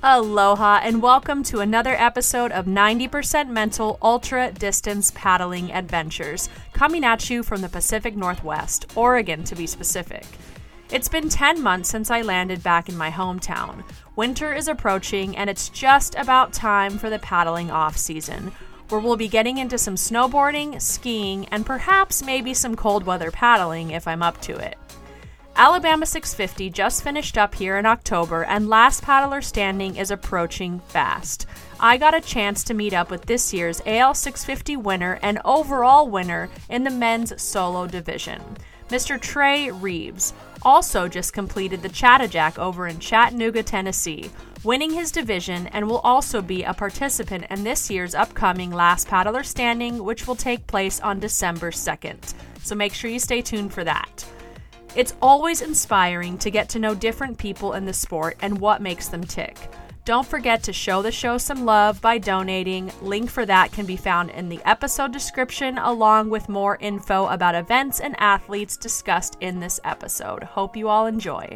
Aloha and welcome to another episode of 90% Mental Ultra Distance Paddling Adventures, coming at you from the Pacific Northwest, Oregon to be specific. It's been 10 months since I landed back in my hometown. Winter is approaching and it's just about time for the paddling off season, where we'll be getting into some snowboarding, skiing, and perhaps maybe some cold weather paddling if I'm up to it. Alabama 650 just finished up here in October, and last paddler standing is approaching fast. I got a chance to meet up with this year's AL 650 winner and overall winner in the men's solo division. Mr. Trey Reeves also just completed the Chattajack over in Chattanooga, Tennessee, winning his division, and will also be a participant in this year's upcoming Last Paddler Standing, which will take place on December 2nd. So make sure you stay tuned for that. It's always inspiring to get to know different people in the sport and what makes them tick. Don't forget to show the show some love by donating. Link for that can be found in the episode description, along with more info about events and athletes discussed in this episode. Hope you all enjoy.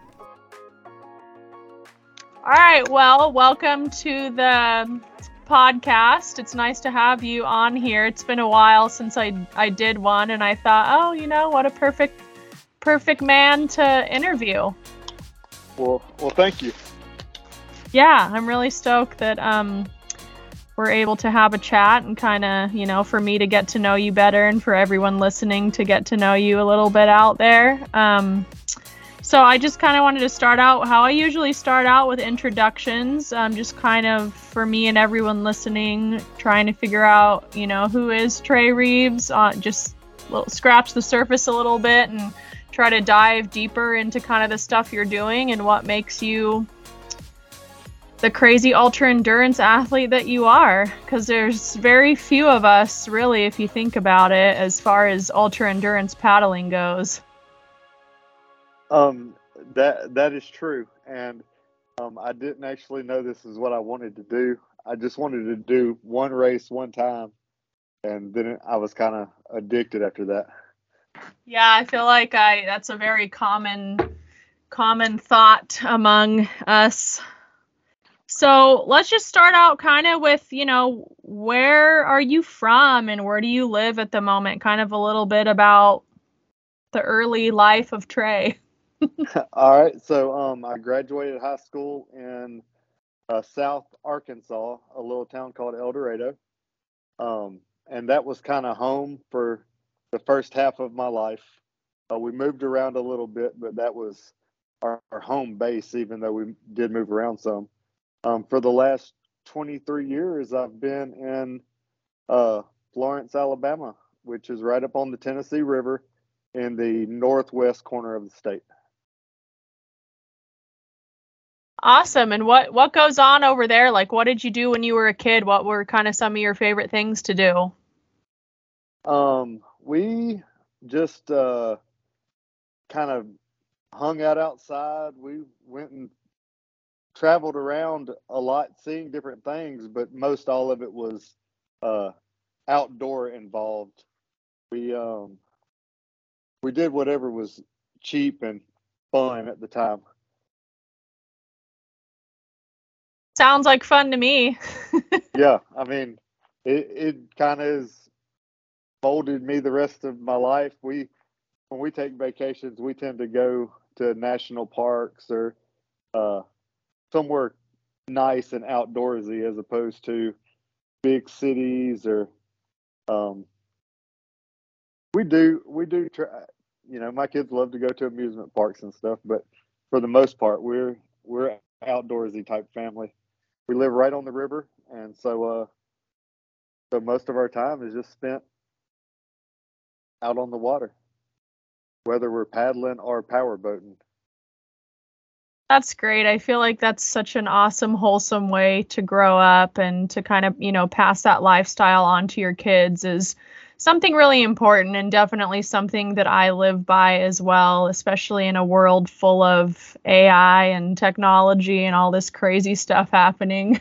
All right, well, welcome to the podcast. It's nice to have you on here. It's been a while since I did one, and I thought, what a perfect man to interview. Well, thank you. Yeah, I'm really stoked that we're able to have a chat and kind of, for me to get to know you better and for everyone listening to get to know you a little bit out there. So I just kind of wanted to start out how I usually start out with introductions, just kind of for me and everyone listening, trying to figure out, who is Trey Reeves, just scratch the surface a little bit and try to dive deeper into kind of the stuff you're doing and what makes you the crazy ultra endurance athlete that you are, because there's very few of us, really, if you think about it, as far as ultra endurance paddling goes. That is true, and I didn't actually know this is what I wanted to do. I just wanted to do one race one time, and then I was kind of addicted after that. Yeah, I feel like that's a very common thought among us. So let's just start out kind of with, where are you from and where do you live at the moment? Kind of a little bit about the early life of Trey. All right, so I graduated high school in South Arkansas, a little town called El Dorado, and that was kind of home for the first half of my life. We moved around a little bit, but that was our home base, even though we did move around some. For the last 23 years, I've been in Florence, Alabama, which is right up on the Tennessee River in the northwest corner of the state. Awesome. And what goes on over there? Like, what did you do when you were a kid? What were kind of some of your favorite things to do? We just kind of hung out outside. We went and traveled around a lot, seeing different things, but most all of it was outdoor involved. We did whatever was cheap and fun at the time. Sounds like fun to me. Yeah, I mean, it kind of has molded me the rest of my life. When we take vacations, we tend to go to national parks or somewhere nice and outdoorsy as opposed to big cities or we do my kids love to go to amusement parks and stuff, but for the most part we're outdoorsy type family. We live right on the river, and so most of our time is just spent out on the water, whether we're paddling or power boating. That's great. I feel like that's such an awesome, wholesome way to grow up and to kind of, pass that lifestyle on to your kids is something really important and definitely something that I live by as well, especially in a world full of AI and technology and all this crazy stuff happening.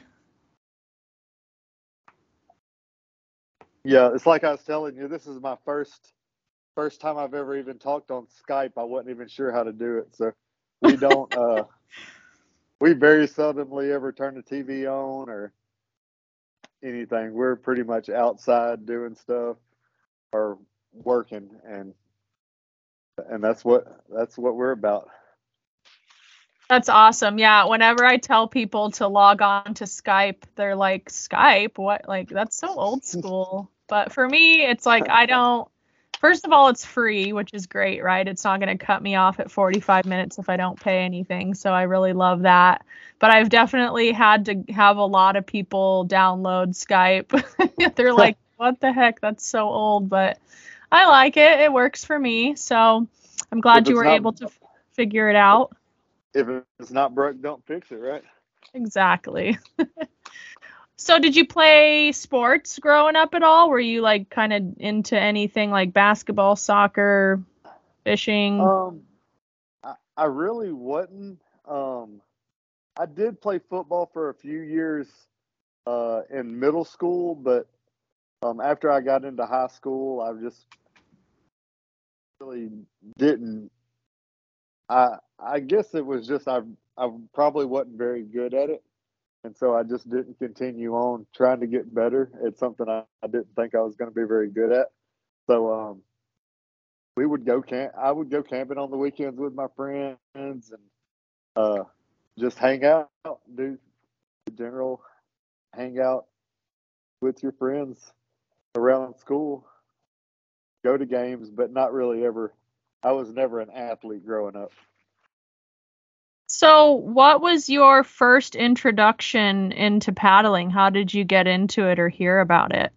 Yeah, it's like I was telling you, this is my first time I've ever even talked on Skype. I wasn't even sure how to do it. So we don't we very seldomly ever turn the TV on or anything. We're pretty much outside doing stuff or working, and that's what we're about. That's awesome. Yeah. Whenever I tell people to log on to Skype, they're like, Skype? What? Like, that's so old school. But for me, it's like, first of all, it's free, which is great, right? It's not going to cut me off at 45 minutes if I don't pay anything. So I really love that. But I've definitely had to have a lot of people download Skype. They're like, what the heck? That's so old. But I like it. It works for me. So I'm glad you were able to figure it out. If it's not broke, don't fix it, right? Exactly. So did you play sports growing up at all? Were you like kind of into anything like basketball, soccer, fishing? I really wasn't. I did play football for a few years in middle school, but after I got into high school, I just really didn't. I guess it was just I probably wasn't very good at it, and so I just didn't continue on trying to get better at something I didn't think I was going to be very good at. So we would go camp. I would go camping on the weekends with my friends and just hang out, do the general hang out with your friends around school, go to games, but not really ever. I was never an athlete growing up. So what was your first introduction into paddling? How did you get into it or hear about it?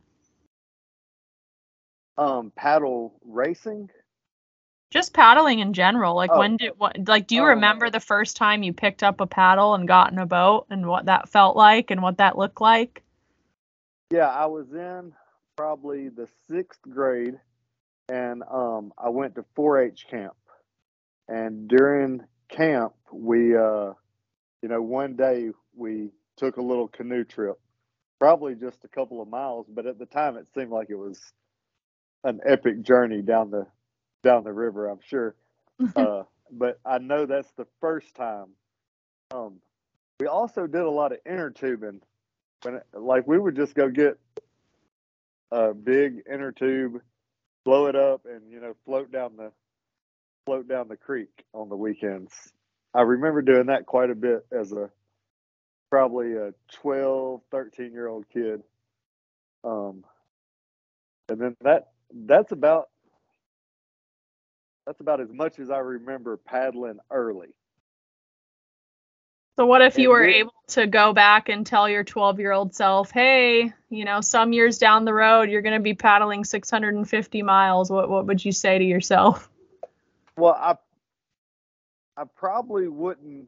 Paddle racing. Just paddling in general. Like do you remember the first time you picked up a paddle and got in a boat and what that felt like and what that looked like? Yeah, I was in probably the 6th grade, and I went to 4-H camp. And during camp, we, one day we took a little canoe trip, probably just a couple of miles, but at the time it seemed like it was an epic journey down the river, I'm sure. But I know that's the first time. We also did a lot of inner tubing. Like we would just go get a big inner tube, blow it up, and float down the creek on the weekends. I remember doing that quite a bit as probably a 12, 13-year-old kid. And then that's about as much as I remember paddling early. So what if you were able to go back and tell your 12-year-old self, hey, some years down the road, you're going to be paddling 650 miles. What would you say to yourself? Well, I probably wouldn't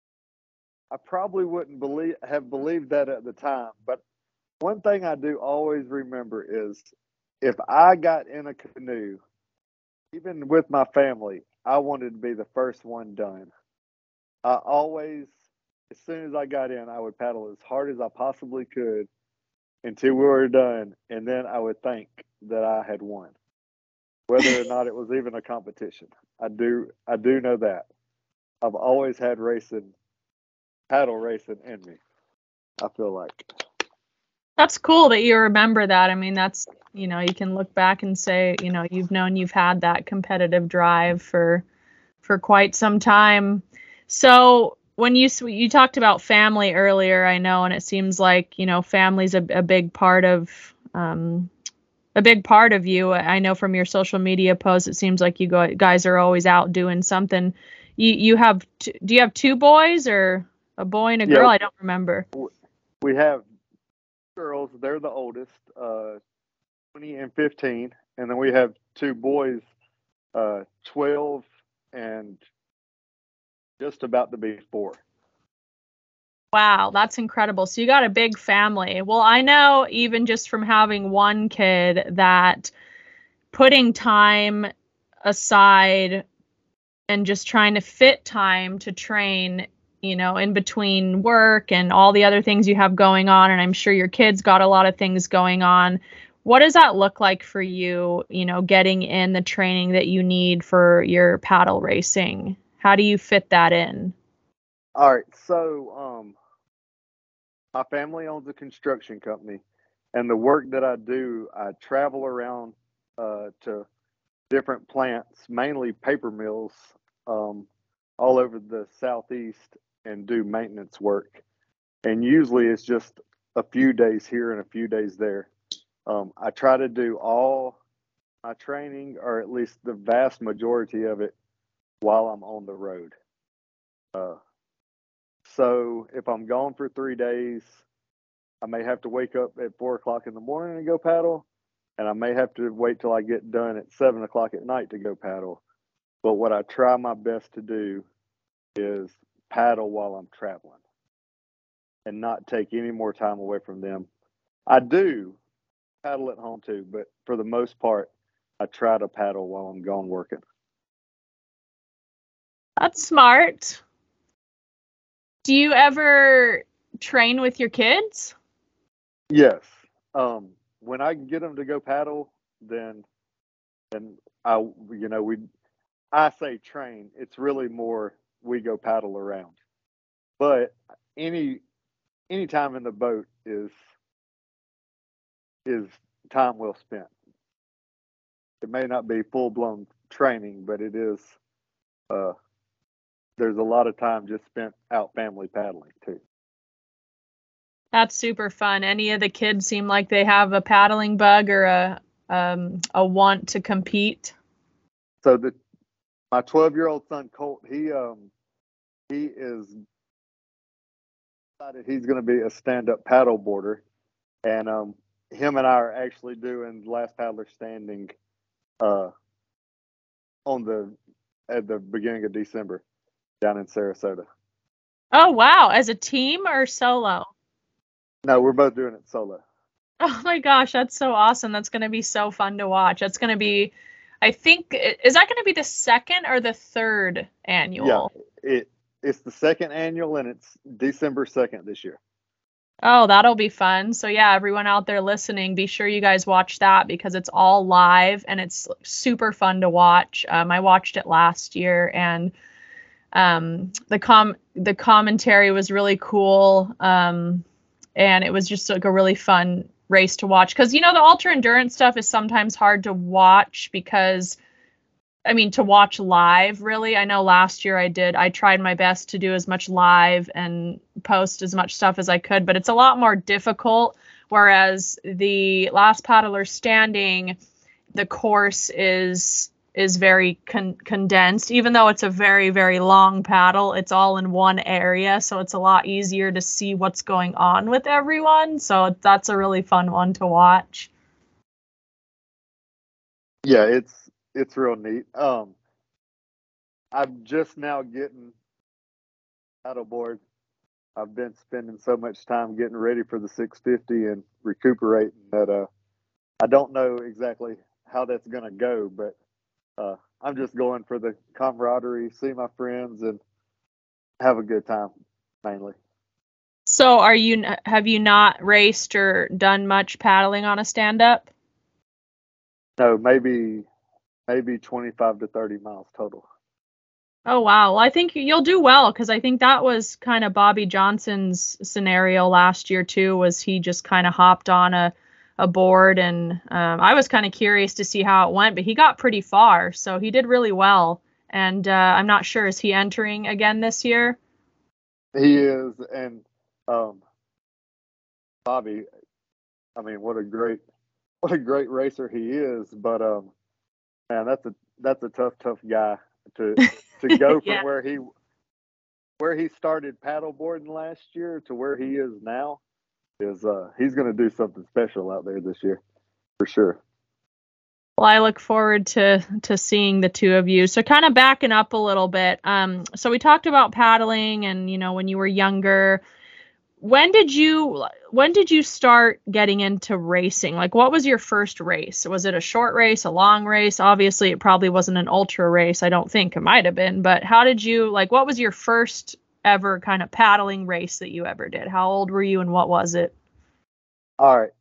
have believed that at the time. But one thing I do always remember is if I got in a canoe, even with my family, I wanted to be the first one done. I always, as soon as I got in, I would paddle as hard as I possibly could until we were done, and then I would think that I had won, whether or not it was even a competition. I do know that. I've always had paddle racing in me, I feel like. That's cool that you remember that. I mean, that's, you can look back and say, you've had that competitive drive for quite some time. So when you talked about family earlier, I know, and it seems like, family's a big part of you. I know from your social media posts, it seems like you guys are always out doing something. Do you have 2 boys or a boy and a girl? I don't remember. We have girls. They're the oldest, 20 and 15. And then we have 2 boys, 12 and just about to be 4. Wow, that's incredible. So you got a big family. Well, I know even just from having one kid that putting time aside and just trying to fit time to train, in between work and all the other things you have going on. And I'm sure your kids got a lot of things going on. What does that look like for you, getting in the training that you need for your paddle racing? How do you fit that in? All right. So, my family owns a construction company, and the work that I do, I travel around to different plants, mainly paper mills, um, all over the southeast, and do maintenance work. And usually it's just a few days here and a few days there. I try to do all my training, or at least the vast majority of it, while I'm on the road. Uh, so if I'm gone for 3 days, I may have to wake up at 4 o'clock in the morning and go paddle, and I may have to wait till I get done at 7 o'clock at night to go paddle. But what I try my best to do is paddle while I'm traveling and not take any more time away from them. I do paddle at home too, but for the most part, I try to paddle while I'm gone working. That's smart. Do you ever train with your kids? Yes. When I can get them to go paddle, then I, we I say train. It's really more we go paddle around. But any time in the boat is time well spent. It may not be full blown training, but it is. Uh, there's a lot of time just spent out family paddling too. That's super fun. Any of the kids seem like they have a paddling bug or a want to compete? So my 12-year-old son Colt, he is decided he's going to be a stand up paddle boarder, and him and I are actually doing Last Paddler Standing uh, on the at the beginning of December down in Sarasota. Oh, wow. As a team or solo? No, we're both doing it solo. Oh my gosh, that's so awesome. That's going to be so fun to watch. That's going to be, I think, is that going to be the second or the third Yeah, annual? it's the second annual, and it's December 2nd this year. Oh, that'll be fun. So yeah, everyone out there listening, be sure you guys watch that because it's all live and it's super fun to watch. I watched it last year and the commentary was really cool. And it was just like a really fun race to watch because the ultra endurance stuff is sometimes hard to watch because to watch live, really. I know last year I tried my best to do as much live and post as much stuff as I could, but it's a lot more difficult. Whereas the Last Paddler Standing, the course is very condensed. Even though it's a very, very long paddle, it's all in one area, so it's a lot easier to see what's going on with everyone. So that's a really fun one to watch. Yeah, it's real neat. I'm just now getting paddleboard. I've been spending so much time getting ready for the 650 and recuperating that I don't know exactly how that's going to go, but I'm just going for the camaraderie, see my friends, and have a good time mainly. So have you not raced or done much paddling on a stand-up? No, maybe 25 to 30 miles total. Oh, wow. Well, I think you'll do well because I think that was kind of Bobby Johnson's scenario last year too, was he just kind of hopped on a board and I was kind of curious to see how it went, but he got pretty far, so he did really well. And I'm not sure, is he entering again this year? He is, and Bobby, I mean, what a great racer he is. But man, that's a tough guy to go from Yeah. where he started paddleboarding last year to where he is now. He's going to do something special out there this year for sure. Well, I look forward to seeing the two of you. So kind of backing up a little bit. So we talked about paddling and when you were younger. When did you start getting into racing? Like what was your first race? Was it a short race, a long race? Obviously, it probably wasn't an ultra race. I don't think it might have been, but what was your first ever kind of paddling race that you ever did? How old were you and what was it? All right.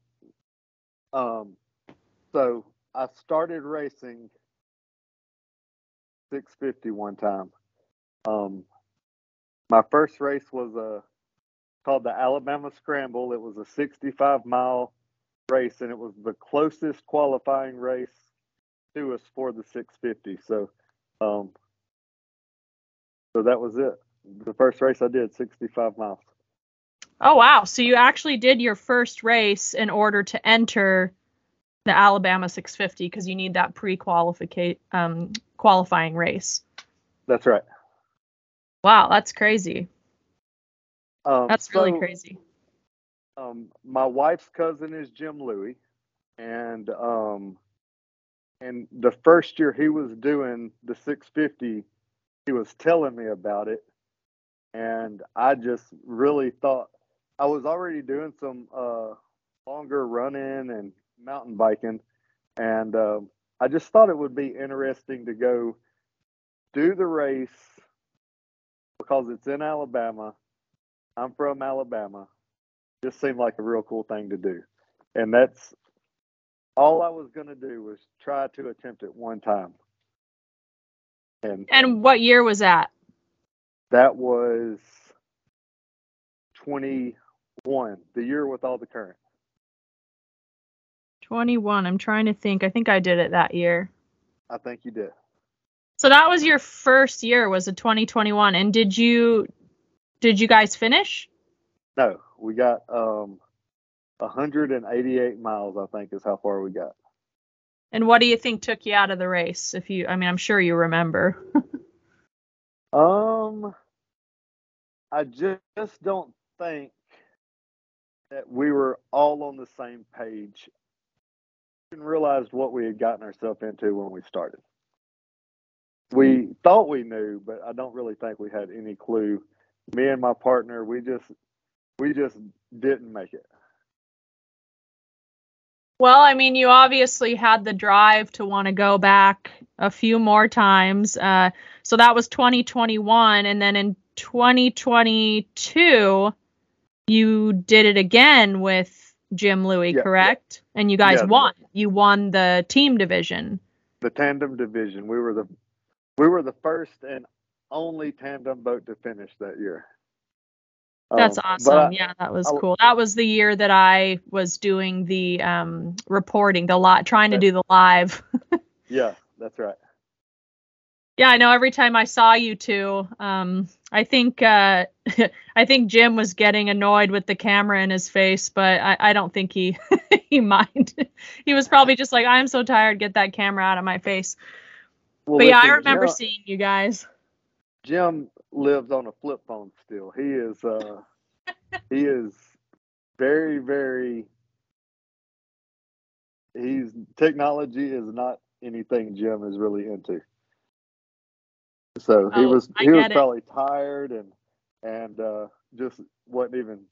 So I started racing 650 one time. My first race was called the Alabama Scramble. It was a 65-mile race, and it was the closest qualifying race to us for the 650. So that was it. The first race I did, 65 miles. Oh, wow. So you actually did your first race in order to enter the Alabama 650 because you need that qualifying race. That's right. Wow, that's crazy. That's really crazy. My wife's cousin is Jim Louie, and the first year he was doing the 650, he was telling me about it, and I just really thought I was already doing some longer running and mountain biking, and I just thought it would be interesting to go do the race because it's in Alabama. I'm from Alabama. Just seemed like a real cool thing to do. And that's all I was going to do was try to attempt it one time. And what year was that? That was 21, the year with all the current. 21. I'm trying to think. I think I did it that year. I think you did. So that was your first year, was it 2021? And did you guys finish? No, we got 188 miles, I think, is how far we got. And what do you think took you out of the race? I'm sure you remember. I just don't think that we were all on the same page and realized what we had gotten ourselves into when we started. We thought we knew, but I don't really think we had any clue. Me and my partner, we just didn't make it. Well, you obviously had the drive to want to go back a few more times. So that was 2021. And then in 2022, you did it again with Jim Louie, correct? Yeah. And you guys won. You won the team division. The tandem division. We were the first and only tandem boat to finish that year. That's awesome. That was cool. That was the year that I was doing the reporting, trying to do the live. Yeah, that's right. Yeah, I know. Every time I saw you two, I think Jim was getting annoyed with the camera in his face, but I don't think he minded. He was probably just like, I'm so tired, get that camera out of my face. Well, but I remember seeing you guys. Jim lives on a flip phone still. He is very, very, technology is not anything Jim is really into. So he was probably tired and just wasn't even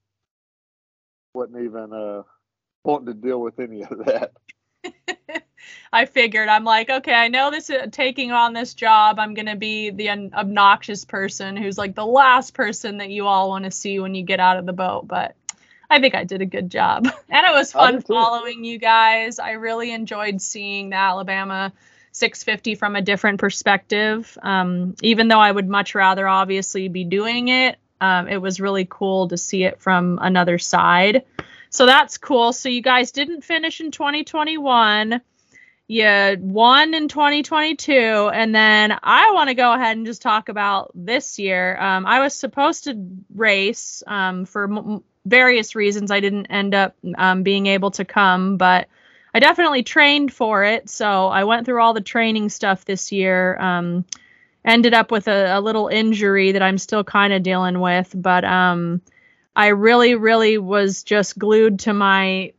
wanting to deal with any of that. I figured, I'm like, okay, I know taking on this job, I'm going to be the obnoxious person who's like the last person that you all want to see when you get out of the boat. But I think I did a good job. And it was fun following you guys. I really enjoyed seeing the Alabama 650 from a different perspective. Even though I would much rather obviously be doing it, it was really cool to see it from another side. So that's cool. So you guys didn't finish in 2021. You won in 2022, and then I want to go ahead and just talk about this year. I was supposed to race for various reasons. I didn't end up being able to come, but I definitely trained for it. So I went through all the training stuff this year. Ended up with a little injury that I'm still kind of dealing with, but I really, really was just glued to my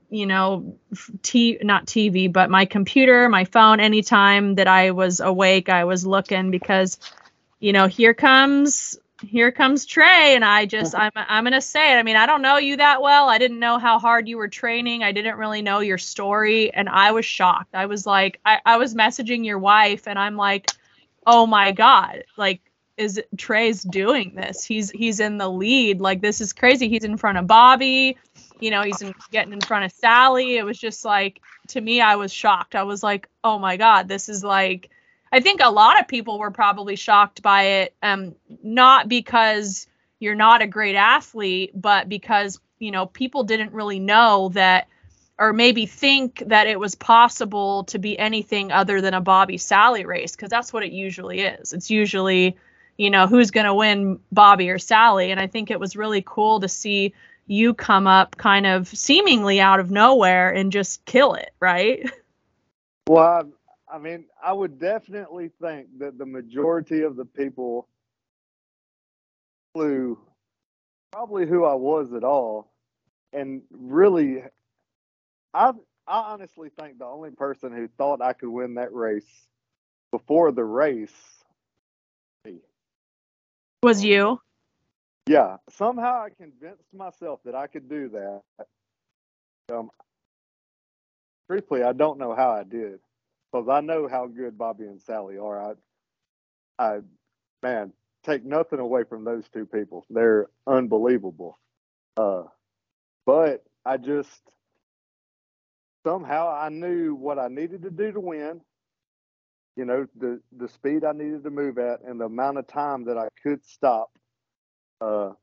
not TV, but my computer, my phone. Anytime that I was awake, I was looking because, here comes Trey. And I'm going to say it. I don't know you that well. I didn't know how hard you were training. I didn't really know your story. And I was shocked. I was like, I was messaging your wife and I'm like, oh my God, like, Trey's doing this. He's in the lead. Like, this is crazy. He's in front of Bobby. He's getting in front of Sally. It was just like, to me, I was shocked. I was like, oh my God, this is like, I think a lot of people were probably shocked by it, not because you're not a great athlete, but because, people didn't really know that, or maybe think that it was possible to be anything other than a Bobby Sally race, because that's what it usually is. It's usually, who's going to win, Bobby or Sally. And I think it was really cool to see you come up kind of seemingly out of nowhere and just kill it, right? Well, I mean, I would definitely think that the majority of the people flew probably who I was at all. And really, I honestly think the only person who thought I could win that race before the race Was you? Yeah, somehow I convinced myself that I could do that. Um, Truthfully, I don't know how I did, because I know how good Bobby and Sally are. I, man, take nothing away from those two people. They're unbelievable. But I just somehow I knew what I needed to do to win. The speed I needed to move at and the amount of time that I could stop to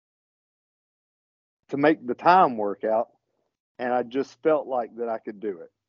make the time work out. And I just felt like that I could do it.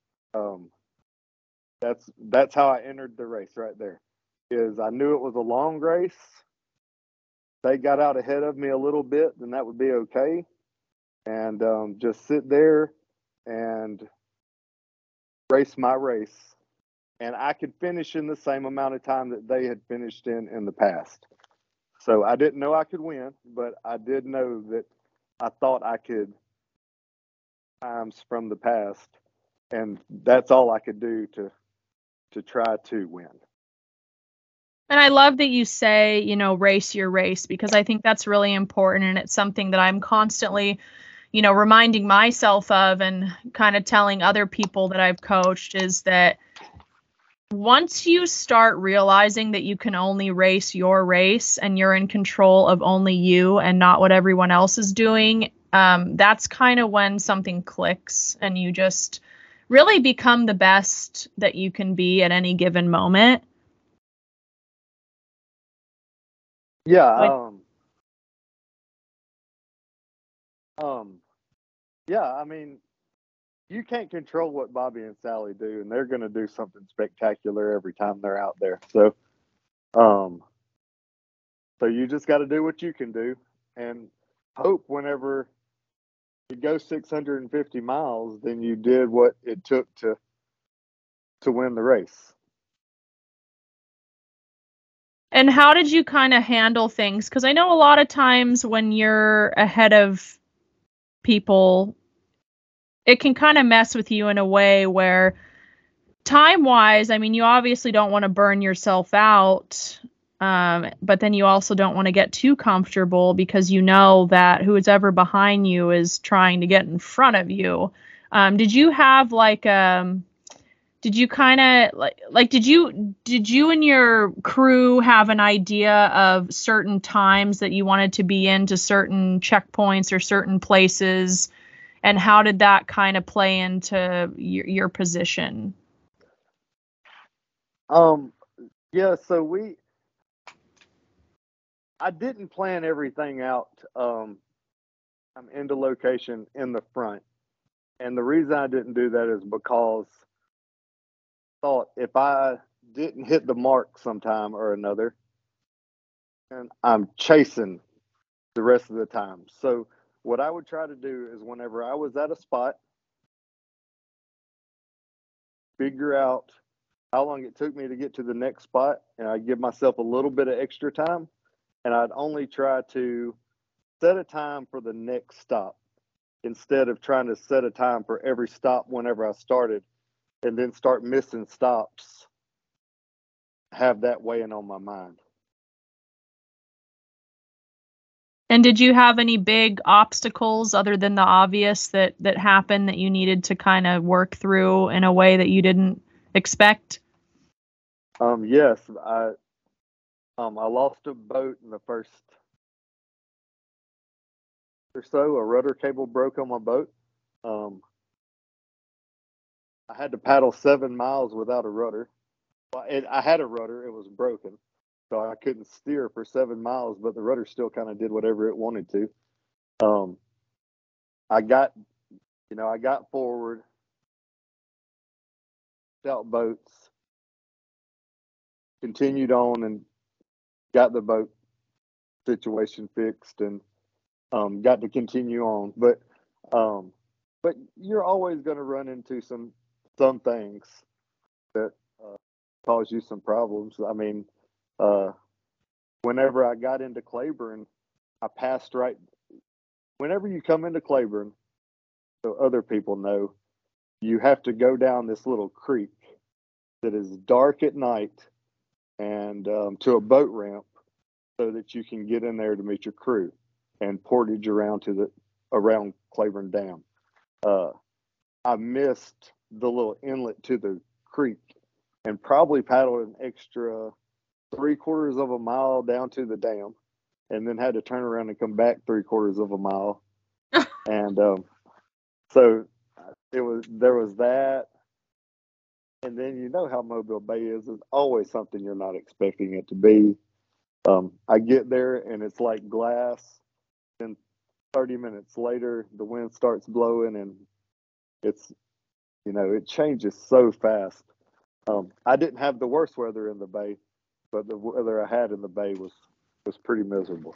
That's how I entered the race right there. Is I knew it was a long race. They got out ahead of me a little bit, then that would be okay. And just sit there and race my race. And I could finish in the same amount of time that they had finished in the past. So I didn't know I could win, but I did know that I thought I could times from the past. And that's all I could do to try to win. And I love that you say, race your race, because I think that's really important. And it's something that I'm constantly, reminding myself of and kind of telling other people that I've coached is that once you start realizing that you can only race your race and you're in control of only you and not what everyone else is doing, that's kind of when something clicks and you just really become the best that you can be at any given moment. Yeah. Yeah, I mean, you can't control what Bobby and Sally do, and they're going to do something spectacular every time they're out there. So you just got to do what you can do and hope whenever you go 650 miles, then you did what it took to win the race. And how did you kind of handle things? Because I know a lot of times when you're ahead of people, it can kind of mess with you in a way where time-wise, I mean, you obviously don't want to burn yourself out, but then you also don't want to get too comfortable because you know that whoever behind you is trying to get in front of you. Did you have did you kind of did you and your crew have an idea of certain times that you wanted to be into certain checkpoints or certain places, and how did that kind of play into your position? Yeah, so I didn't plan everything out. I'm into location in the front. And the reason I didn't do that is because I thought if I didn't hit the mark sometime or another, and I'm chasing the rest of the time. So what I would try to do is whenever I was at a spot, figure out how long it took me to get to the next spot, and I'd give myself a little bit of extra time, and I'd only try to set a time for the next stop instead of trying to set a time for every stop whenever I started and then start missing stops, have that weighing on my mind. And did you have any big obstacles other than the obvious that happened that you needed to kind of work through in a way that you didn't expect? Yes, I lost a boat in the first or so. A rudder cable broke on my boat. I had to paddle 7 miles without a rudder. Well, I had a rudder. It was broken, so I couldn't steer for 7 miles. But the rudder still kind of did whatever it wanted to. I got, I got forward, out boats, continued on, and got the boat situation fixed, and got to continue on. But you're always going to run into some things that cause you some problems. I mean, whenever I got into Claiborne, I passed right. Whenever you come into Claiborne, so other people know, you have to go down this little creek that is dark at night and to a boat ramp so that you can get in there to meet your crew and portage around around Claiborne Dam. I missed the little inlet to the creek and probably paddled an extra 3/4 of a mile down to the dam, and then had to turn around and come back 3/4 of a mile. And so there was that. And then you know how Mobile Bay is. It's always something you're not expecting it to be. I get there and it's like glass. Then 30 minutes later, the wind starts blowing and it's, it changes so fast. I didn't have the worst weather in the bay, but the weather I had in the bay was pretty miserable.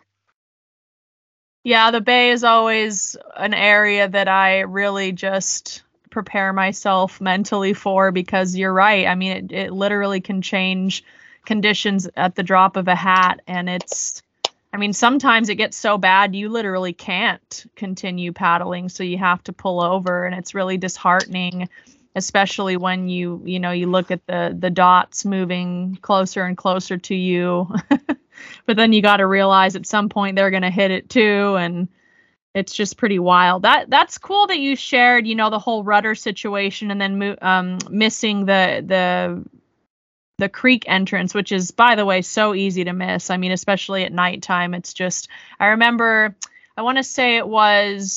Yeah, the Bay is always an area that I really just prepare myself mentally for, because you're right. I mean, it literally can change conditions at the drop of a hat. And sometimes it gets so bad you literally can't continue paddling. So you have to pull over, and it's really disheartening, especially when you look at the dots moving closer and closer to you. But then you got to realize at some point they're going to hit it too. And it's just pretty wild. That's cool that you shared, the whole rudder situation, and then missing the creek entrance, which is, by the way, so easy to miss. I mean, especially at nighttime. It's just, I remember, I want to say it was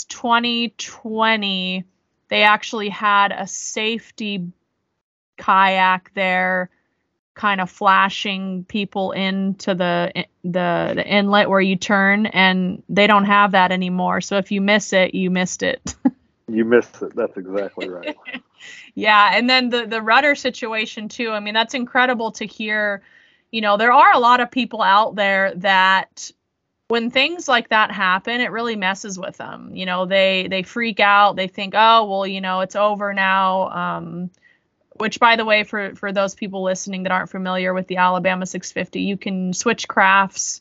2020, they actually had a safety kayak there, kind of flashing people into the inlet where you turn, and they don't have that anymore. So if you miss it, you missed it. You missed it. That's exactly right. Yeah. And then the rudder situation too. I mean, that's incredible to hear. There are a lot of people out there that when things like that happen, it really messes with them. They freak out. They think, oh, well, it's over now. Which, by the way, for those people listening that aren't familiar with the Alabama 650, you can switch crafts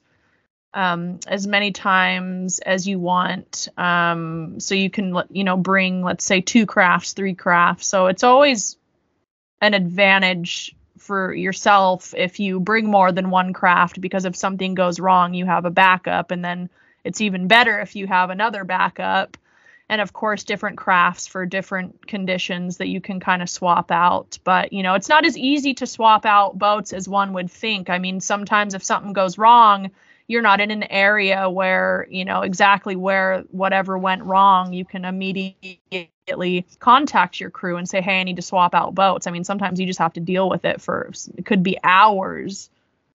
as many times as you want. So you can, bring, let's say, 2 crafts, 3 crafts. So it's always an advantage for yourself if you bring more than 1 craft, because if something goes wrong, you have a backup. And then it's even better if you have another backup. And of course, different crafts for different conditions that you can kind of swap out. But, it's not as easy to swap out boats as one would think. I mean, sometimes if something goes wrong, you're not in an area where, exactly where whatever went wrong, you can immediately contact your crew and say, hey, I need to swap out boats. I mean, sometimes you just have to deal with it it could be hours.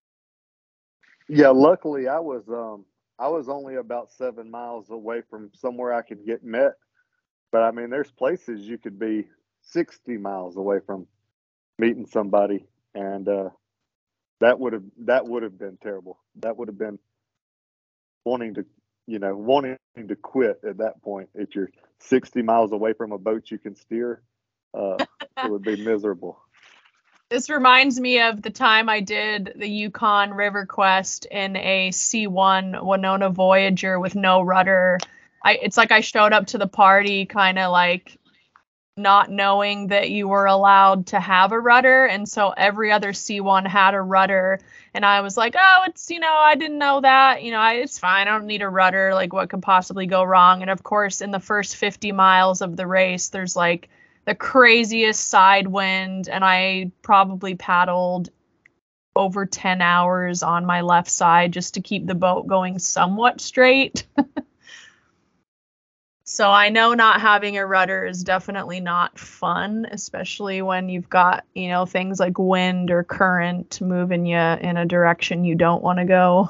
Yeah, luckily I was only about 7 miles away from somewhere I could get met. But I mean, there's places you could be 60 miles away from meeting somebody, and that would have been terrible. That would have been wanting to quit at that point. If you're 60 miles away from a boat you can steer, it would be miserable. This reminds me of the time I did the Yukon River Quest in a C1 Winona Voyager with no rudder. It's like I showed up to the party kind of like not knowing that you were allowed to have a rudder. And so every other C1 had a rudder. And I was like, oh, it's, I didn't know that. It's fine. I don't need a rudder. Like, what could possibly go wrong? And of course, in the first 50 miles of the race, there's like the craziest side wind, and I probably paddled over 10 hours on my left side just to keep the boat going somewhat straight. So I know not having a rudder is definitely not fun, especially when you've got, things like wind or current moving you in a direction you don't want to go.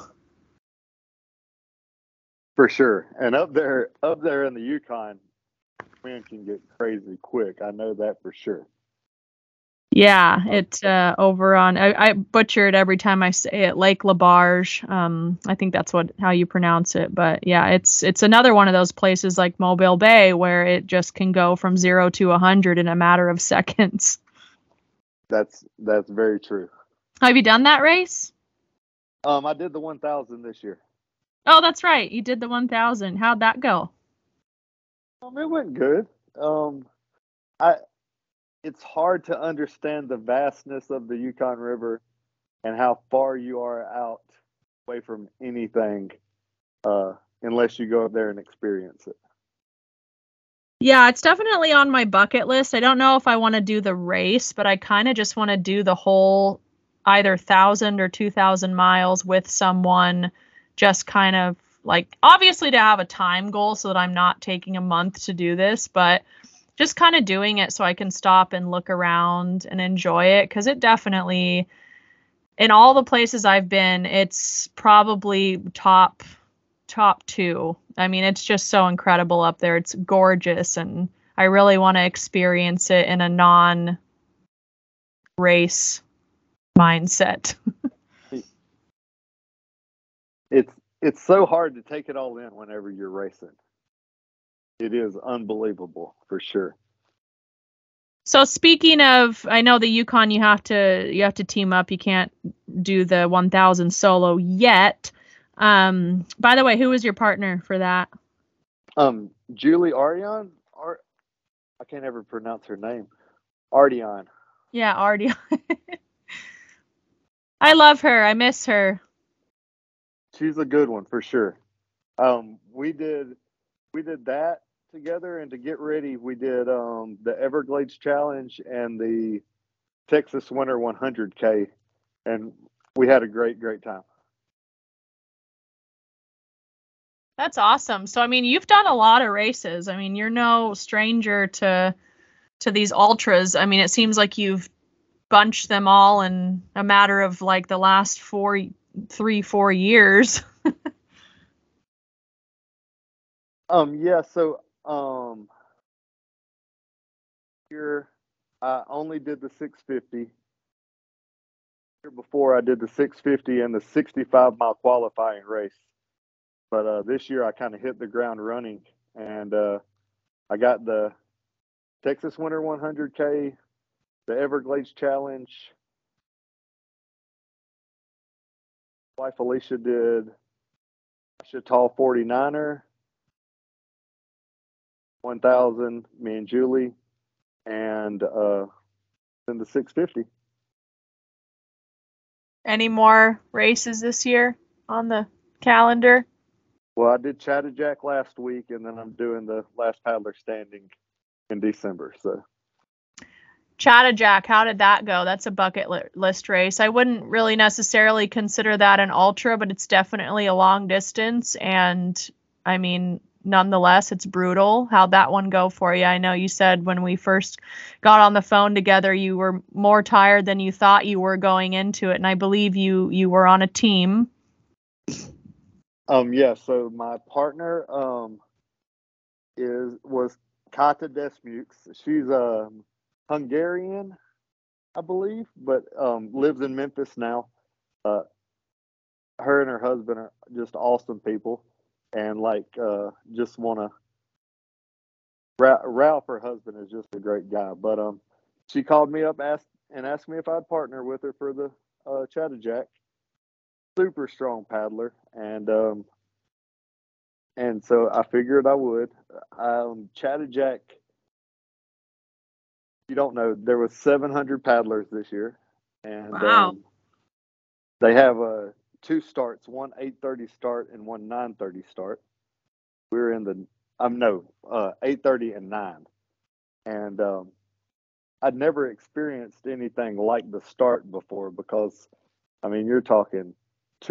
For sure. And up there in the Yukon, wind can get crazy quick. I know that for sure. Yeah, it's over on I butcher it every time I say it, Lake Labarge. I think that's how you pronounce it, but yeah, it's another one of those places like Mobile Bay where it just can go from 0 to 100 in a matter of seconds. That's very true. Have you done that race? I did the 1,000 this year. Oh, that's right. You did the 1,000. How'd that go? It went good. I It's hard to understand the vastness of the Yukon River and how far you are out away from anything unless you go up there and experience it. Yeah, it's definitely on my bucket list. I don't know if I want to do the race, but I kind of just want to do the whole either 1,000 or 2,000 miles with someone, just kind of like, obviously to have a time goal so that I'm not taking a month to do this, but just kind of doing it so I can stop and look around and enjoy it. Because it definitely, in all the places I've been, it's probably top two. I mean, it's just so incredible up there. It's gorgeous, and I really want to experience it in a non-race mindset. It's so hard to take it all in whenever you're racing. It is unbelievable for sure. So speaking of, I know the Yukon, you have to team up. You can't do the 1,000 solo yet. By the way, who was your partner for that? Julie Ardian. I can't ever pronounce her name. Ardian. Yeah, Ardian. I love her. I miss her. She's a good one for sure. We did that together, and to get ready, we did the Everglades Challenge and the Texas Winter 100K, and we had a great time. That's awesome. So I mean, you've done a lot of races. I mean, you're no stranger to these ultras. I mean, it seems like you've bunched them all in a matter of like the last 4 years. Yeah, so here I only did the 650. Year before I did the 650 and the 65-mile qualifying race. But this year I kind of hit the ground running, and I got the Texas Winter 100K, the Everglades Challenge. Wife Alicia did Chatal 49er, 1,000, me and Julie, and then the 650. Any more races this year on the calendar? Well, I did Chattajack last week, and then I'm doing the Last Paddler Standing in December. So Chattajack, how did that go? That's a bucket list race. I wouldn't really necessarily consider that an ultra, but it's definitely a long distance. And I mean, nonetheless, it's brutal. How'd that one go for you? I know you said when we first got on the phone together, you were more tired than you thought you were going into it. And I believe you were on a team. yeah, so my partner was Kata Desmukes. She's Hungarian, I believe, but lives in Memphis now. Her and her husband are just awesome people, and just want to. Ralph, her husband, is just a great guy. But she called me up asked me if I'd partner with her for the Chattajack. Super strong paddler, and so I figured I would. Chattajack, you don't know, there was 700 paddlers this year, and Wow. they have two starts, one 8:30 start and one 9:30 start. We were in the 8:30 and 9, and I'd never experienced anything like the start before because, I mean, you're talking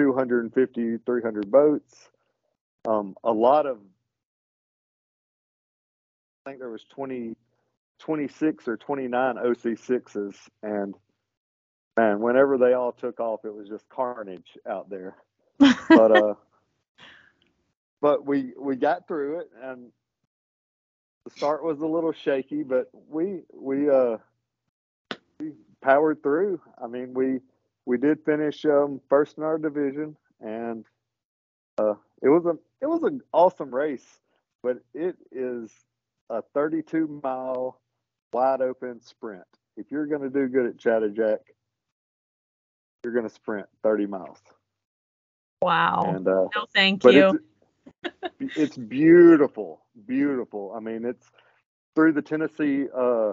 250, 300 boats, a lot of think there was 26 or 29 OC6s, and man, whenever they all took off, it was just carnage out there. But but we got through it, and the start was a little shaky, but we powered through. I mean, we did finish first in our division, and it was an awesome race. But it is a 32-mile wide open sprint. If you're going to do good at Chattajack, you're going to sprint 30 miles. Wow. And no, thank you. It's beautiful, beautiful. I mean, it's through the Tennessee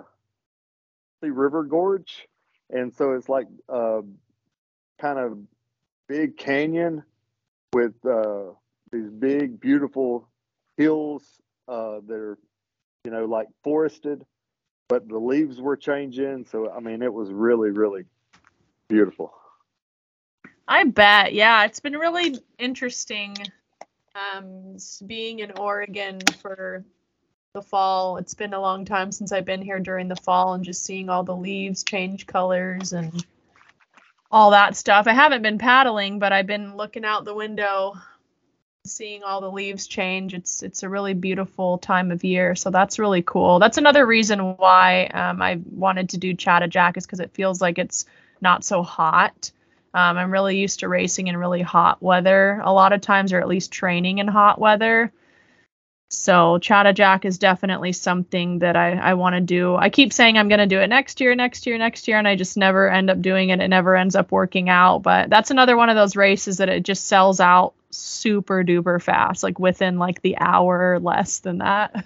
River Gorge, and so it's like kind of big canyon with these big, beautiful hills that are, like forested, but the leaves were changing. So, I mean, it was really, really beautiful. I bet. Yeah, it's been really interesting being in Oregon for the fall. It's been a long time since I've been here during the fall, and just seeing all the leaves change colors and all that stuff. I haven't been paddling, but I've been looking out the window, seeing all the leaves change. It's a really beautiful time of year, so that's really cool. That's another reason why I wanted to do Chattajack, is because it feels like it's not so hot. I'm really used to racing in really hot weather a lot of times, or at least training in hot weather. So Chattajack is definitely something that I want to do. I keep saying I'm going to do it next year, and I just never end up doing it. It never ends up working out. But that's another one of those races that it just sells out super duper fast, like within like the hour or less than that.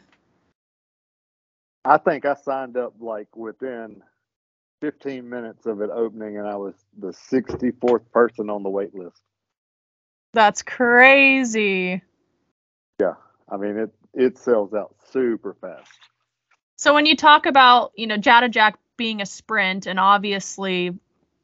I think I signed up like within 15 minutes of it opening, and I was the 64th person on the wait list. That's crazy. Yeah. I mean, it sells out super fast. So when you talk about, Chattajack being a sprint, and obviously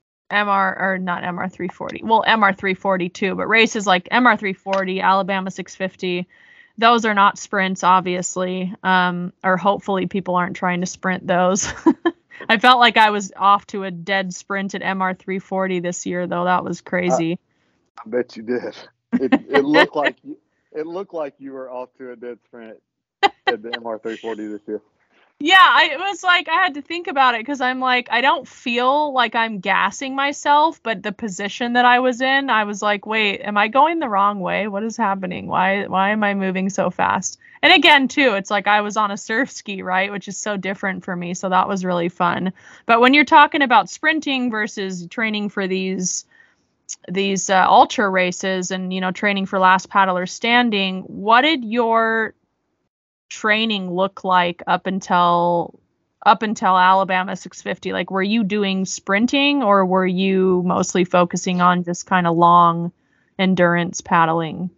MR340, well, MR340 too, but races like MR340, Alabama 650, those are not sprints, obviously, or hopefully people aren't trying to sprint those. I felt like I was off to a dead sprint at MR340 this year, though. That was crazy. I bet you did. It looked like you were off to a dead sprint at the MR340 this year. Yeah, it was like I had to think about it, because I'm like, I don't feel like I'm gassing myself, but the position that I was in, I was like, wait, am I going the wrong way? What is happening? Why am I moving so fast? And again, too, it's like I was on a surf ski, right, which is so different for me. So that was really fun. But when you're talking about sprinting versus training for these ultra races, and training for last paddler standing, what did your training look like up until Alabama 650? Like, were you doing sprinting, or were you mostly focusing on just kind of long endurance paddling?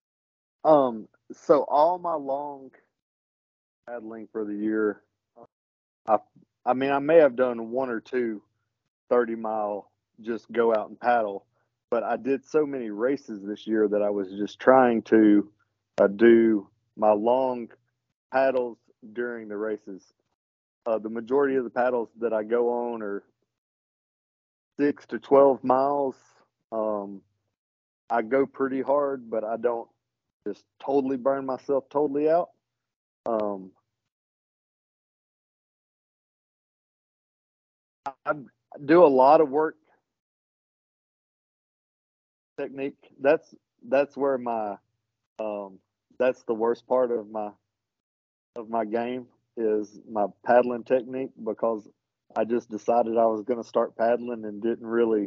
So all my long paddling for the year, I mean, I may have done one or two 30-mile just go out and paddle, but I did so many races this year that I was just trying to do my long paddles during the races. The majority of the paddles that I go on are 6 to 12 miles. I go pretty hard, but I don't just totally burn myself totally out. I do a lot of work technique. That's where my that's the worst part of my game, is my paddling technique, because I just decided I was going to start paddling and didn't really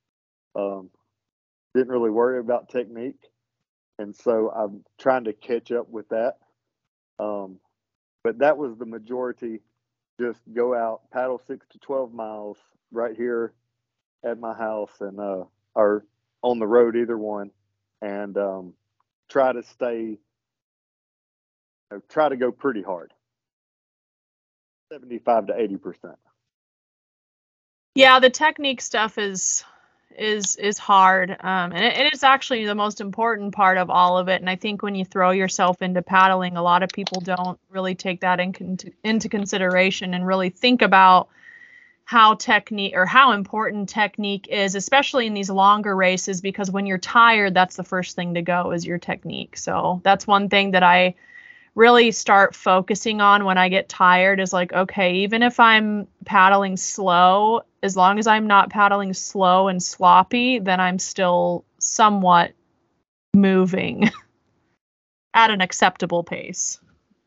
worry about technique, and so I'm trying to catch up with that. But that was the majority. Just go out, paddle 6 to 12 miles right here at my house, and or on the road, either one, and try to try to go pretty hard, 75 to 80%. Yeah, the technique stuff is is hard, and it is actually the most important part of all of it. And I think when you throw yourself into paddling, a lot of people don't really take that into consideration and really think about how important technique is, especially in these longer races, because when you're tired, that's the first thing to go is your technique. So that's one thing that I really start focusing on when I get tired is like, okay, even if I'm paddling slow, as long as I'm not paddling slow and sloppy, then I'm still somewhat moving at an acceptable pace.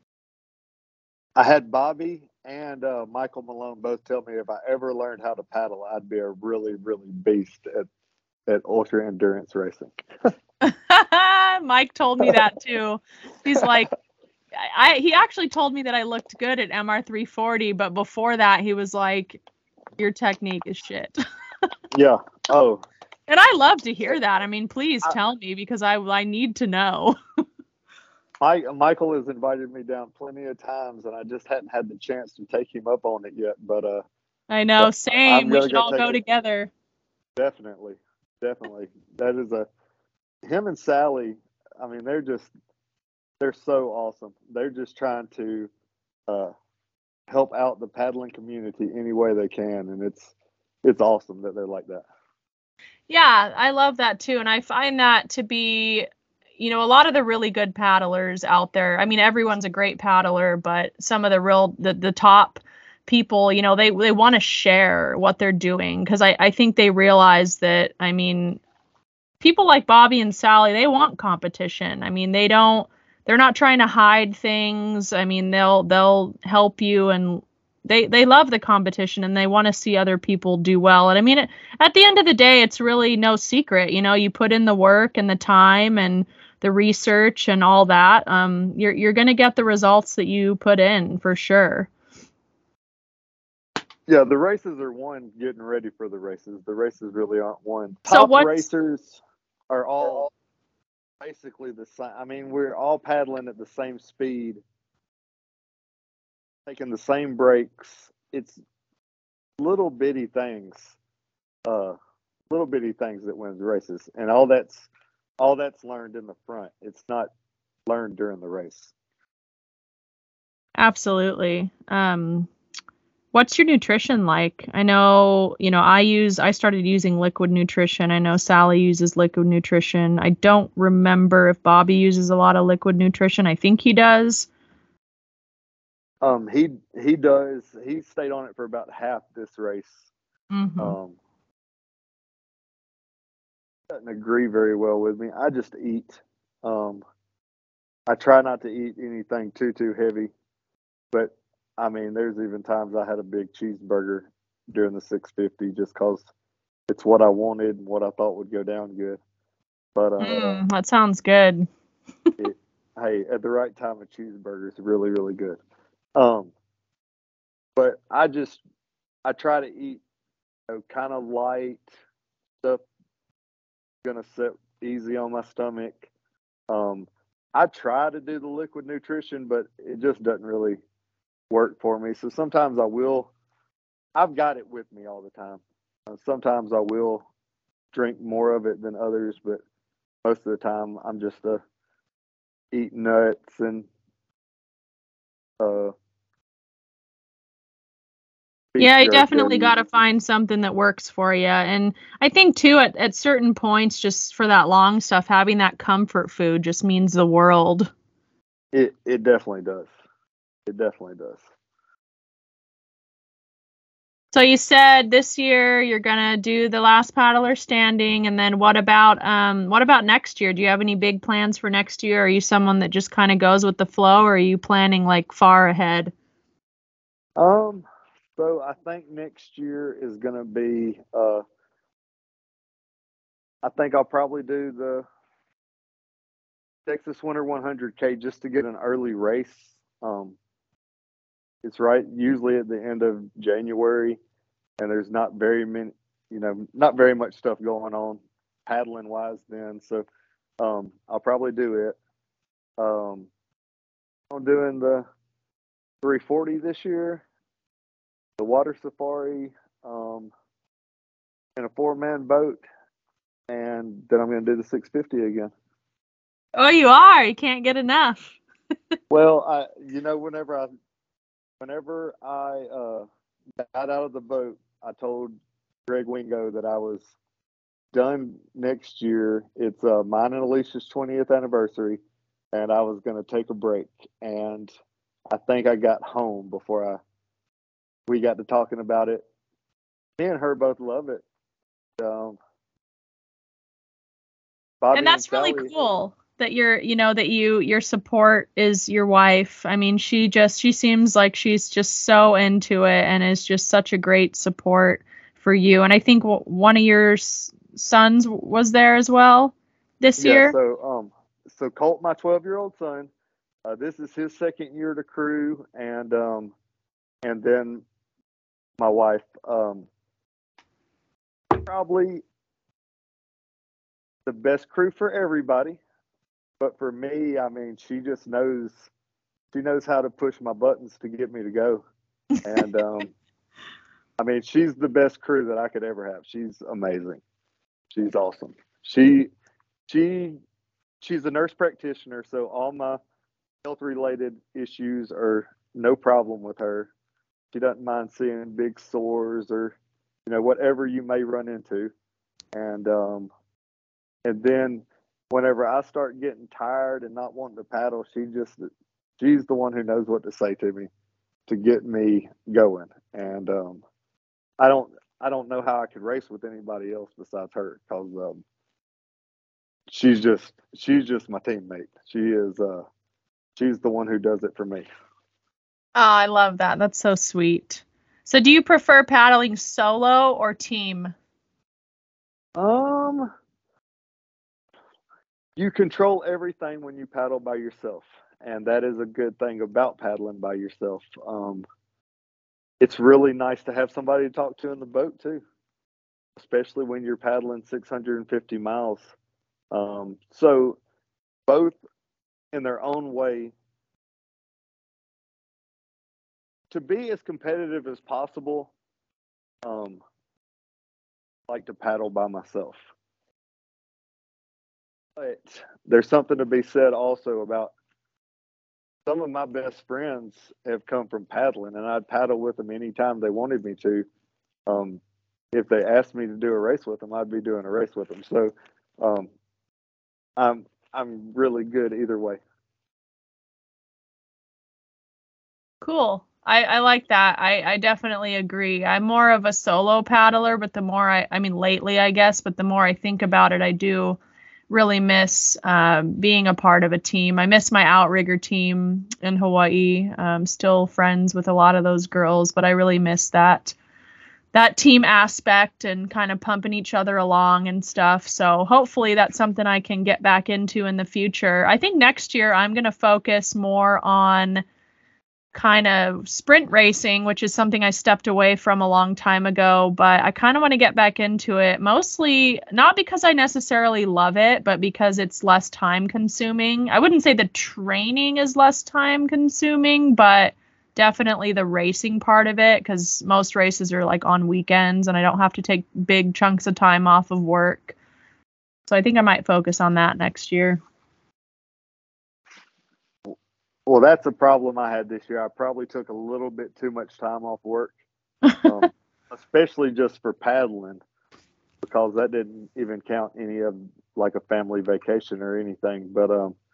I had Bobby and Michael Malone both tell me if I ever learned how to paddle, I'd be a really, really beast at ultra endurance racing. Mike told me that too. He's like, he actually told me that I looked good at MR340, but before that he was like, your technique is shit. Yeah. Oh. And I love to hear that. I mean, please tell me, because I need to know. Michael has invited me down plenty of times, and I just hadn't had the chance to take him up on it yet. But I know, same. We should all go together. Definitely. That is him and Sally. I mean, they're so awesome. They're just trying to help out the paddling community any way they can, and it's awesome that they're like that. Yeah, I love that too, and I find that to be, a lot of the really good paddlers out there. I mean, everyone's a great paddler, but some of the top people, they want to share what they're doing, because I think they realize that, I mean, people like Bobby and Sally, they want competition. I mean, they're not trying to hide things. I mean, they'll help you, and they love the competition, and they want to see other people do well. And I mean, at the end of the day, it's really no secret. You put in the work and the time and the research and all that. You're going to get the results that you put in, for sure. Yeah, the races are one getting ready for the races. The races really aren't one. Top racers are all basically the same. I mean, we're all paddling at the same speed, taking the same breaks. It's little bitty things that wins races, and all that's learned in the front. It's not learned during the race. Absolutely. What's your nutrition like? I know, I started using liquid nutrition. I know Sally uses liquid nutrition. I don't remember if Bobby uses a lot of liquid nutrition. I think he does. He does. He stayed on it for about half this race. Mm-hmm. Doesn't agree very well with me. I just eat. I try not to eat anything too heavy, but I mean, there's even times I had a big cheeseburger during the 650 just because it's what I wanted and what I thought would go down good. But that sounds good. Hey, at the right time, a cheeseburger is really, really good. But I try to eat kind of light stuff, gonna sit easy on my stomach. I try to do the liquid nutrition, but it just doesn't really work for me. So sometimes I've got it with me all the time. Sometimes I will drink more of it than others, but most of the time I'm just eat nuts and yeah, you definitely got to find something that works for you. And I think too, at certain points, just for that long stuff, having that comfort food just means the world. It definitely does. It definitely does. So you said this year you're gonna do the last paddler standing, and then what about next year? Do you have any big plans for next year? Are you someone that just kind of goes with the flow, or are you planning like far ahead? So I think next year is gonna be I think I'll probably do the Texas Winter 100K just to get an early race. It's usually at the end of January, and there's not very much stuff going on paddling wise then. So I'll probably do it. I'm doing the 340 this year, the water safari, in a 4-man boat, and then I'm going to do the 650 again. Oh, you are. You can't get enough. Well, whenever I got out of the boat, I told Greg Wingo that I was done next year. It's mine and Alicia's 20th anniversary, and I was going to take a break. And I think I got home before we got to talking about it. Me and her both love it. Bobby And that's really Sally, cool that your support is your wife. I mean, she seems like she's just so into it and is just such a great support for you. And I think one of your sons was there as well this year. So Colt, my 12-year-old son, this is his second year to crew, and then my wife, probably the best crew for everybody, but for me, I mean, she knows how to push my buttons to get me to go, and I mean, she's the best crew that I could ever have. She's amazing. She's awesome. She's a nurse practitioner, so all my health related issues are no problem with her. She doesn't mind seeing big sores or whatever you may run into, and then whenever I start getting tired and not wanting to paddle, she's the one who knows what to say to me to get me going. And I don't know how I could race with anybody else besides her, because she's just my teammate. She's the one who does it for me. Oh, I love that. That's so sweet. So do you prefer paddling solo or team? You control everything when you paddle by yourself, and that is a good thing about paddling by yourself. It's really nice to have somebody to talk to in the boat too, especially when you're paddling 650 miles. So both in their own way, to be as competitive as possible, I like to paddle by myself. But there's something to be said also about some of my best friends have come from paddling, and I'd paddle with them anytime they wanted me to. If they asked me to do a race with them, I'd be doing a race with them. So I'm really good either way. Cool. I like that. I definitely agree. I'm more of a solo paddler, but the more I mean, lately, I guess, but the more I think about it, I do really miss being a part of a team. I miss my outrigger team in Hawaii. Still friends with a lot of those girls, but I really miss that team aspect and kind of pumping each other along and stuff. So hopefully that's something I can get back into in the future. I think next year I'm going to focus more on kind of sprint racing, which is something I stepped away from a long time ago, but I kind of want to get back into it, mostly not because I necessarily love it, but because it's less time consuming. I wouldn't say the training is less time consuming, but definitely the racing part of it, because most races are like on weekends and I don't have to take big chunks of time off of work. So I think I might focus on that next year. Well, that's a problem I had this year. I probably took a little bit too much time off work, especially just for paddling, because that didn't even count any of like a family vacation or anything. But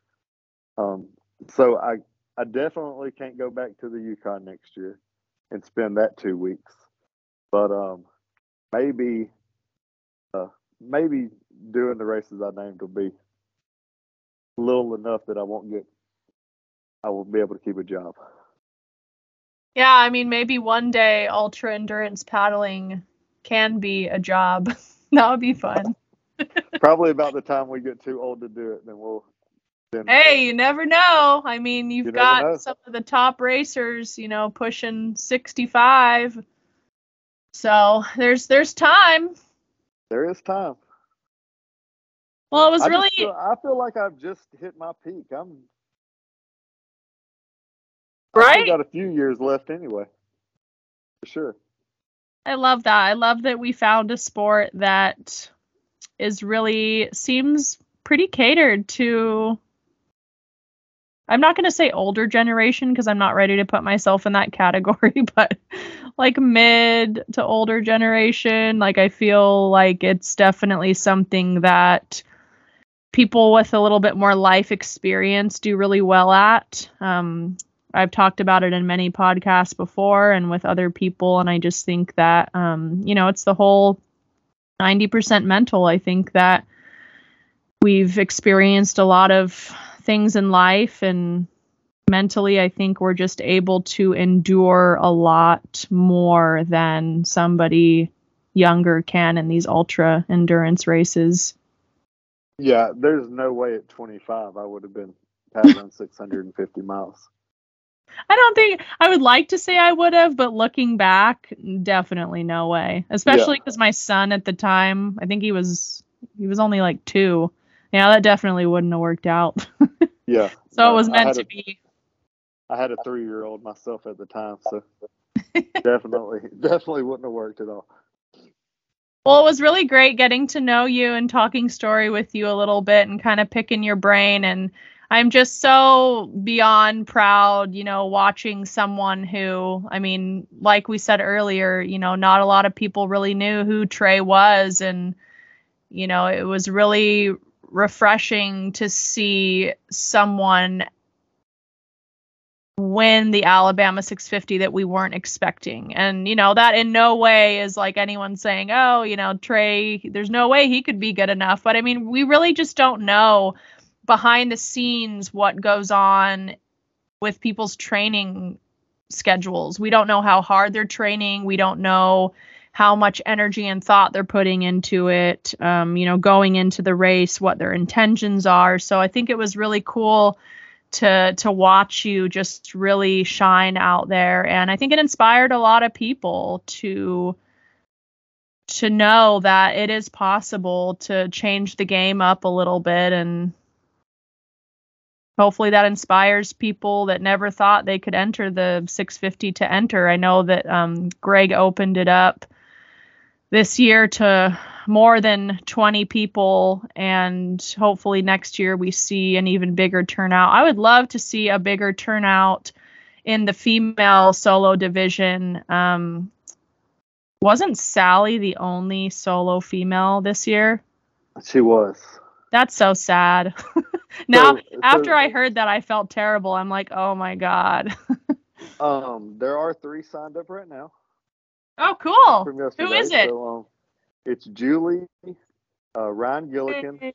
so I definitely can't go back to the Yukon next year and spend that 2 weeks. But maybe doing the races I named will be little enough that I will be able to keep a job. Yeah, I mean, maybe one day ultra endurance paddling can be a job. That would be fun. Probably about the time we get too old to do it, then Hey, you never know. I mean, you've got know. Some of the top racers, pushing 65. So there's time. There is time. Well, it was I feel like I've just hit my peak. Right? I still got a few years left anyway, for sure. I love that. I love that we found a sport that is really seems pretty catered to, I'm not going to say older generation because I'm not ready to put myself in that category, but like mid to older generation. Like I feel like it's definitely something that people with a little bit more life experience do really well at. I've talked about it in many podcasts before and with other people. And I just think that, it's the whole 90% mental. I think that we've experienced a lot of things in life, and mentally, I think we're just able to endure a lot more than somebody younger can in these ultra endurance races. Yeah, there's no way at 25 I would have been paddling 650 miles. I don't think I would like to say I would have, but looking back, definitely no way. Especially because my son at the time, I think he was only like 2. Yeah, that definitely wouldn't have worked out. Yeah. So it was meant to be. I had a 3-year-old myself at the time, so definitely wouldn't have worked at all. Well, it was really great getting to know you and talking story with you a little bit and kind of picking your brain. And I'm just so beyond proud, watching someone who, I mean, like we said earlier, not a lot of people really knew who Trey was. And, it was really refreshing to see someone win the Alabama 650 that we weren't expecting. And, that in no way is like anyone saying, oh, Trey, there's no way he could be good enough. But I mean, we really just don't know behind the scenes what goes on with people's training schedules. We don't know how hard they're training. We don't know how much energy and thought they're putting into it, going into the race, what their intentions are. So I think it was really cool to watch you just really shine out there. And I think it inspired a lot of people to know that it is possible to change the game up a little bit. And hopefully that inspires people that never thought they could enter the 650 to enter. I know that Greg opened it up this year to more than 20 people, and hopefully next year we see an even bigger turnout. I would love to see a bigger turnout in the female solo division. Wasn't Sally the only solo female this year? She was. That's so sad. Now, after I heard that, I felt terrible. I'm like, oh my God. There are 3 signed up right now. Oh, cool. Who is it? So, it's Julie, Ryan Gillikin,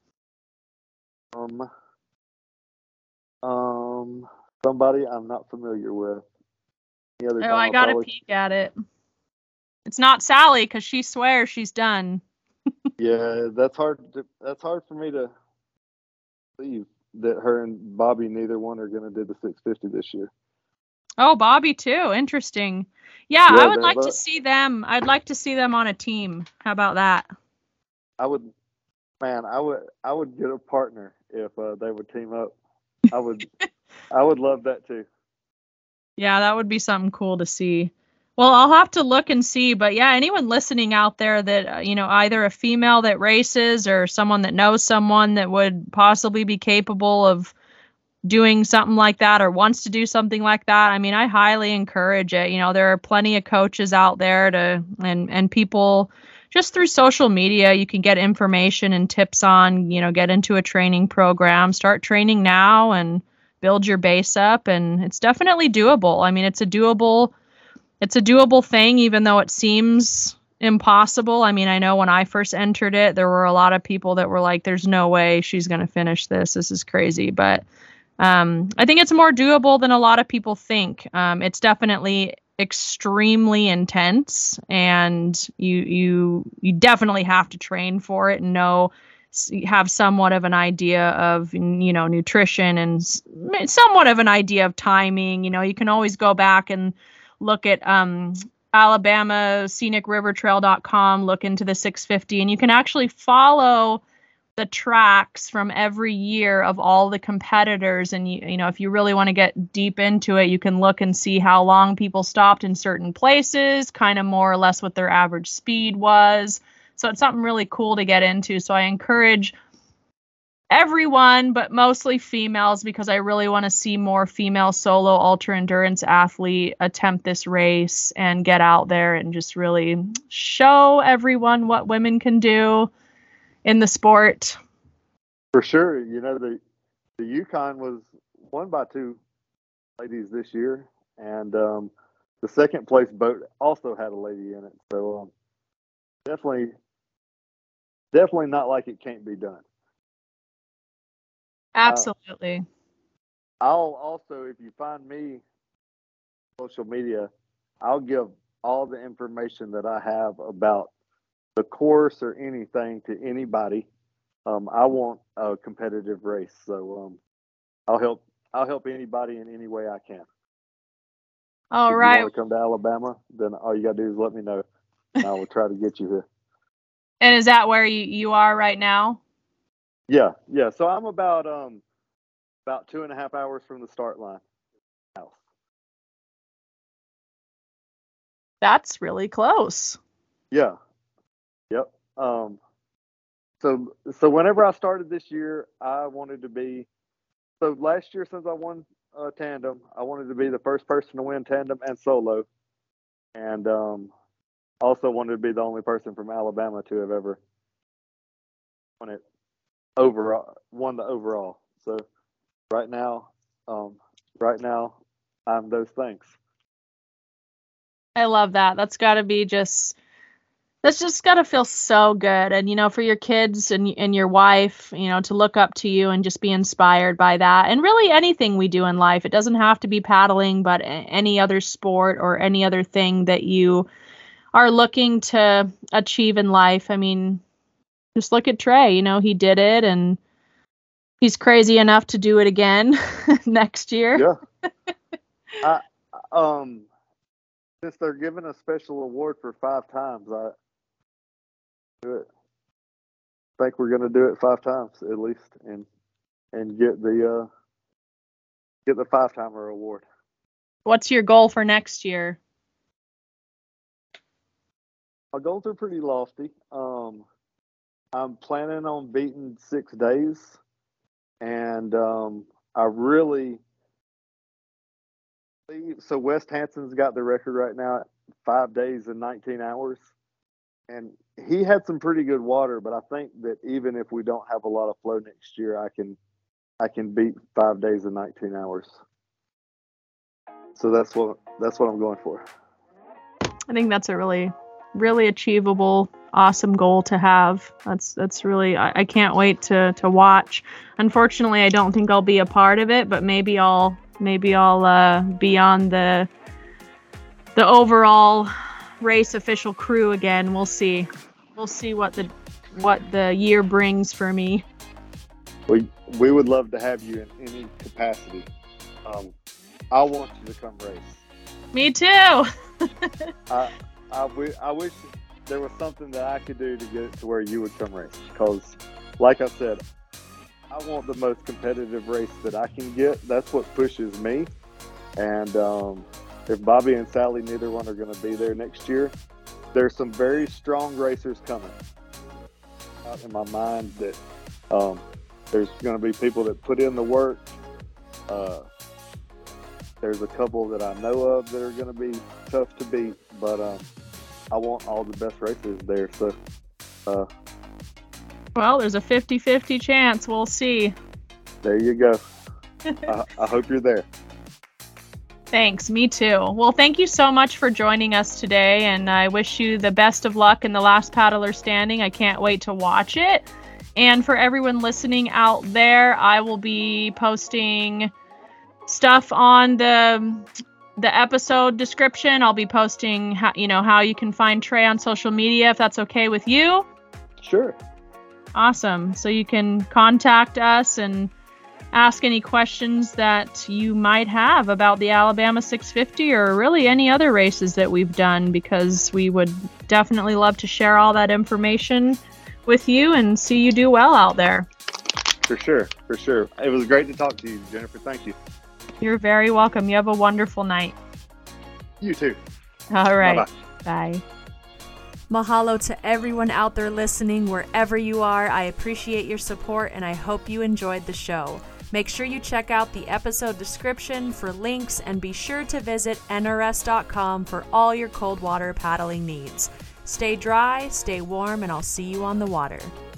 somebody I'm not familiar with. I gotta peek at it. It's not Sally because she swears she's done. Yeah, that's hard for me to believe that her and Bobby, neither one are going to do the 650 this year. Oh, Bobby too. Interesting. Yeah, I would like to see them. I'd like to see them on a team. How about that? I would get a partner if they would team up. I would love that too. Yeah, that would be something cool to see. Well, I'll have to look and see, but yeah, anyone listening out there that, either a female that races or someone that knows someone that would possibly be capable of doing something like that or wants to do something like that. I mean, I highly encourage it. There are plenty of coaches out there and people just through social media, you can get information and tips on, get into a training program, start training now and build your base up. And it's definitely doable. I mean, it's a doable thing, even though it seems impossible. I mean, I know when I first entered it, there were a lot of people that were like, there's no way she's going to finish this. This is crazy. But I think it's more doable than a lot of people think. It's definitely extremely intense, and you definitely have to train for it and have somewhat of an idea of, nutrition and somewhat of an idea of timing. You can always go back and look at Alabama scenicrivertrail.com, look into the 650, and you can actually follow the tracks from every year of all the competitors. And if you really want to get deep into it, you can look and see how long people stopped in certain places, kind of more or less what their average speed was. So it's something really cool to get into. So I encourage everyone, but mostly females, because I really want to see more female solo ultra endurance athlete attempt this race and get out there and just really show everyone what women can do in the sport. For sure. You know, the Yukon was won by 2 ladies this year, and the second place boat also had a lady in it. So definitely not like it can't be done. Absolutely. I'll also, if you find me on social media, I'll give all the information that I have about the course or anything to anybody. I want a competitive race, so I'll help anybody in any way I can. All if right. you want to come to Alabama, then all you got to do is let me know, and I will try to get you here. And is that where you are right now? Yeah. So I'm about 2.5 hours from the start line. That's really close. Yeah. Yep. So whenever I started this year, I wanted to be. So last year, since I won tandem, I wanted to be the first person to win tandem and solo, and also wanted to be the only person from Alabama to have ever won it won the overall. So right now, I'm those things. I love that. That's got to feel so good. And, for your kids and your wife, to look up to you and just be inspired by that. And really anything we do in life, it doesn't have to be paddling, but any other sport or any other thing that you are looking to achieve in life. I mean, just look at Trey, he did it, and he's crazy enough to do it again next year. Yeah. Since they're giving a special award for 5 times, I do it. I think we're going to do it 5 times at least, and get the 5-timer award. What's your goal for next year? My goals are pretty lofty. I'm planning on beating 6 days, and I really. So West Hanson's got the record right now at 5 days and 19 hours. And he had some pretty good water, but I think that even if we don't have a lot of flow next year, I can beat 5 days and 19 hours. So that's what I'm going for. I think that's a really, really achievable, awesome goal to have. That's really, I can't wait to watch. Unfortunately, I don't think I'll be a part of it, but maybe I'll be on the overall race official crew again. We'll see what the year brings for me. We would love to have you in any capacity. I want you to come race. Me too. I wish there was something that I could do to get it to where you would come race, because like I said, I want the most competitive race that I can get. That's what pushes me. And if Bobby and Sally, neither one are going to be there next year, there's some very strong racers coming. Out in my mind that there's going to be people that put in the work. There's a couple that I know of that are going to be tough to beat, but I want all the best racers there. So. Well, there's a 50-50 chance. We'll see. There you go. I hope you're there. Thanks. Me too. Well, thank you so much for joining us today, and I wish you the best of luck in the Last Paddler Standing. I can't wait to watch it. And for everyone listening out there, I will be posting stuff on the episode description. I'll be posting how you can find Trey on social media, if that's okay with you. Sure. Awesome. So you can contact us and ask any questions that you might have about the Alabama 650 or really any other races that we've done, because we would definitely love to share all that information with you and see you do well out there. For sure. It was great to talk to you, Jennifer. Thank you. You're very welcome. You have a wonderful night. You too. All right. Bye-bye. Bye. Mahalo to everyone out there listening, wherever you are. I appreciate your support and I hope you enjoyed the show. Make sure you check out the episode description for links and be sure to visit nrs.com for all your cold water paddling needs. Stay dry, stay warm, and I'll see you on the water.